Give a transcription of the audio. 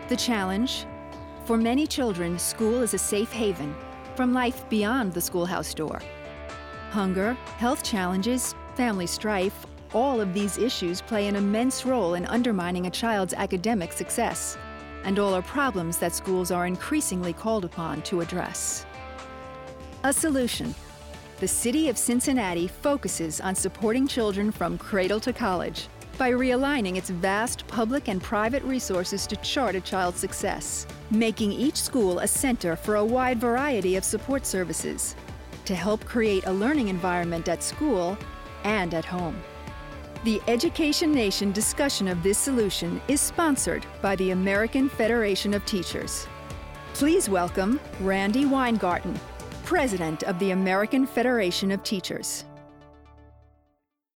The challenge? For many children, school is a safe haven from life beyond the schoolhouse door. Hunger, health challenges, family strife, all of these issues play an immense role in undermining a child's academic success, and all are problems that schools are increasingly called upon to address. A solution. The City of Cincinnati focuses on supporting children from cradle to college by realigning its vast public and private resources to chart a child's success, making each school a center for a wide variety of support services to help create a learning environment at school and at home. The Education Nation discussion of this solution is sponsored by the American Federation of Teachers. Please welcome Randy Weingarten, President of the American Federation of Teachers.